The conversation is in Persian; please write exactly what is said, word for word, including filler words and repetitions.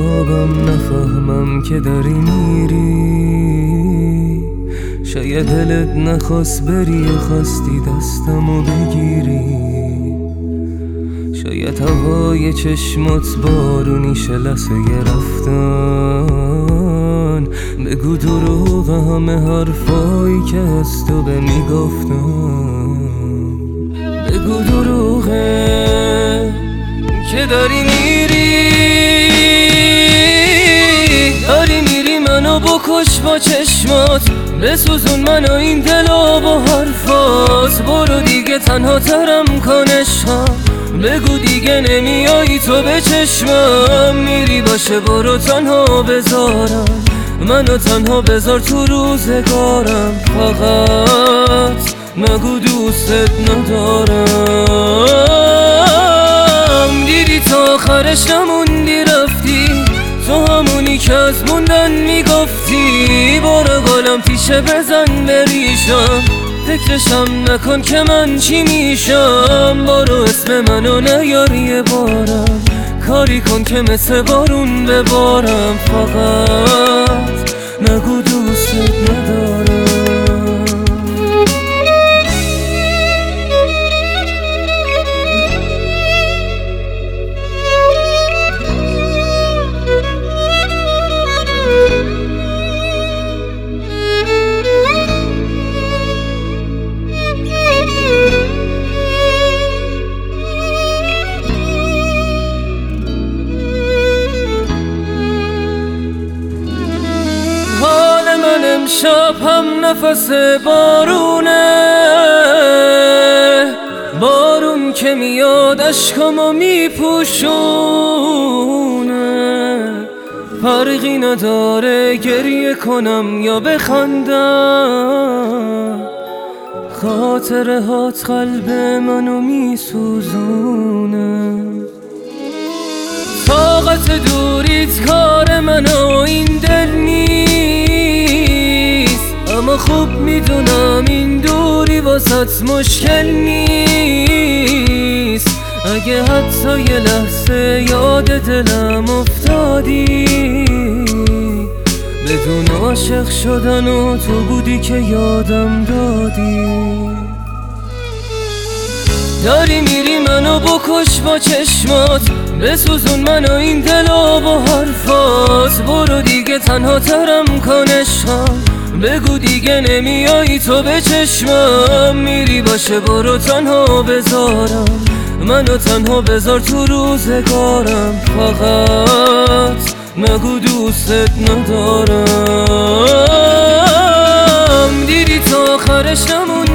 خوابم نفهمم که داری میری. شاید دلت نخواست بری و خواستی دستمو بگیری. شاید هوای چشمات بارونی شلسه رفتن. بگو دروغ همه حرفایی که از تو به میگفتم. بگو دروغه که داری میری. داری میری منو بکش با چشمات. بسوزون منو این دلو با حرفات. برو دیگه تنها ترم کنشم. بگو دیگه نمیایی تو به چشمم. میری باشه برو تنها بذارم. منو تنها بذار تو روزگارم. فقط نگو دوستت ندارم. دیدی تا آخرش نموندی رفتی. تو همونی که از موندن میگفتی. برو گلم پیشه بزن بریشم. فکرشم نکن که من چی میشم. برو اسم منو نیار یه بارم. کاری کن که مثل بارون ببارم. فقط نگو دوستت ندارم. امشب هم نفس بارونه. بارون که میاد اشکامو میپوشونه. فرقی نداره گریه کنم یا بخندم. خاطره هات قلب منو میسوزونه. طاقت دوریت کار منو این دل نیست. اما خوب میدونم این دوری واسط مشکل نیست. اگه حتی یه لحظه یاد دلم افتادی. بدون عاشق شدن و تو بودی که یادم دادی. داری میری منو بکش با چشمات. بسوزون منو این دلو با حرفات. برو دیگه تنها ترم کنشم. بگو دیگه نمیایی تو به چشمم. میری باشه برو تنها بذارم. منو تنها بذار تو روزگارم. فقط نگو دوستت ندارم. دیدی تا آخرش نمون